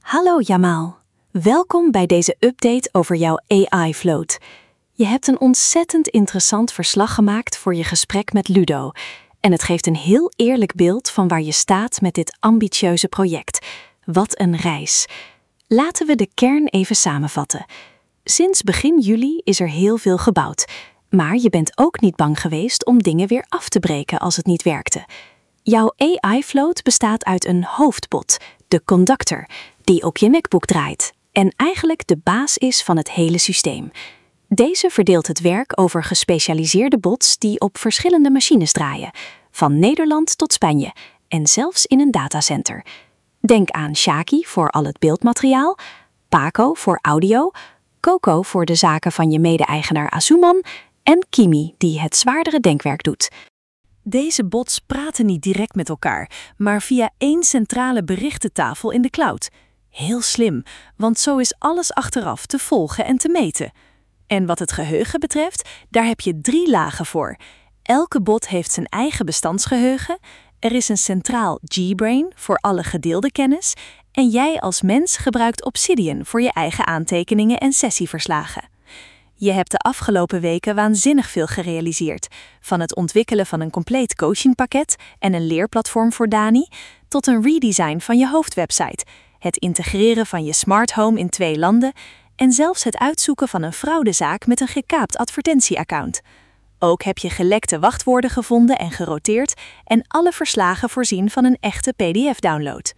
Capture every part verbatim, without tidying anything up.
Hallo Jamal, welkom bij deze update over jouw A I-vloot. Je hebt een ontzettend interessant verslag gemaakt voor je gesprek met Ludo. En het geeft een heel eerlijk beeld van waar je staat met dit ambitieuze project. Wat een reis. Laten we de kern even samenvatten. Sinds begin juli is er heel veel gebouwd. Maar je bent ook niet bang geweest om dingen weer af te breken als het niet werkte. Jouw A I-vloot bestaat uit een hoofdbot, de conductor, die op je MacBook draait en eigenlijk de baas is van het hele systeem. Deze verdeelt het werk over gespecialiseerde bots die op verschillende machines draaien, van Nederland tot Spanje en zelfs in een datacenter. Denk aan Shaki voor al het beeldmateriaal, Paco voor audio, Coco voor de zaken van je mede-eigenaar Asuman en Kimi die het zwaardere denkwerk doet. Deze bots praten niet direct met elkaar, maar via één centrale berichtentafel in de cloud. Heel slim, want zo is alles achteraf te volgen en te meten. En wat het geheugen betreft, daar heb je drie lagen voor. Elke bot heeft zijn eigen bestandsgeheugen, er is een centraal G-brain voor alle gedeelde kennis en jij als mens gebruikt Obsidian voor je eigen aantekeningen en sessieverslagen. Je hebt de afgelopen weken waanzinnig veel gerealiseerd, van het ontwikkelen van een compleet coachingpakket en een leerplatform voor Dani, tot een redesign van je hoofdwebsite, het integreren van je smart home in twee landen en zelfs het uitzoeken van een fraudezaak met een gekaapt advertentieaccount. Ook heb je gelekte wachtwoorden gevonden en geroteerd en alle verslagen voorzien van een echte P D F-download.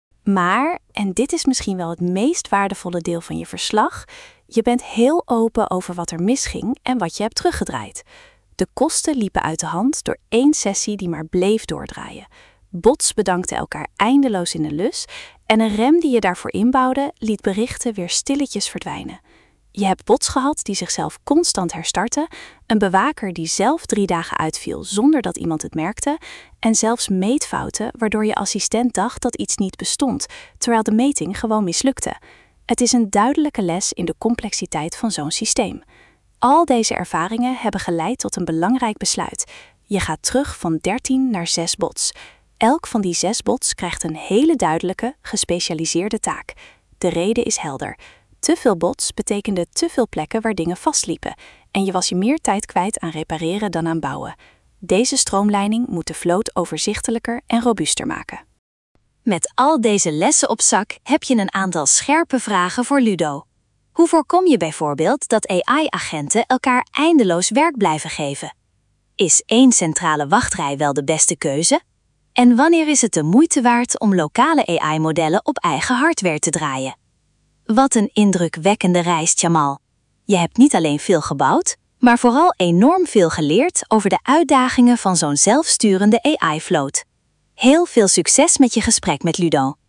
Maar, en dit is misschien wel het meest waardevolle deel van je verslag, je bent heel open over wat er misging en wat je hebt teruggedraaid. De kosten liepen uit de hand door één sessie die maar bleef doordraaien. Bots bedankten elkaar eindeloos in de lus en een rem die je daarvoor inbouwde liet berichten weer stilletjes verdwijnen. Je hebt bots gehad die zichzelf constant herstarten, een bewaker die zelf drie dagen uitviel zonder dat iemand het merkte en zelfs meetfouten waardoor je assistent dacht dat iets niet bestond, terwijl de meting gewoon mislukte. Het is een duidelijke les in de complexiteit van zo'n systeem. Al deze ervaringen hebben geleid tot een belangrijk besluit. Je gaat terug van dertien naar zes bots. Elk van die zes bots krijgt een hele duidelijke, gespecialiseerde taak. De reden is helder. Te veel bots betekende te veel plekken waar dingen vastliepen en je was je meer tijd kwijt aan repareren dan aan bouwen. Deze stroomlijning moet de vloot overzichtelijker en robuuster maken. Met al deze lessen op zak heb je een aantal scherpe vragen voor Ludo. Hoe voorkom je bijvoorbeeld dat A I-agenten elkaar eindeloos werk blijven geven? Is één centrale wachtrij wel de beste keuze? En wanneer is het de moeite waard om lokale A I-modellen op eigen hardware te draaien? Wat een indrukwekkende reis, Jamal. Je hebt niet alleen veel gebouwd, maar vooral enorm veel geleerd over de uitdagingen van zo'n zelfsturende A I-vloot. Heel veel succes met je gesprek met Ludo.